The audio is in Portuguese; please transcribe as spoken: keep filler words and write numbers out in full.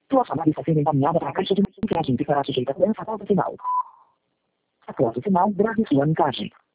Sua chamada está sendo encaminhada para a caixa de mensagem que será sujeita a essa pausa final. Após o sinal, grave sua mensagem.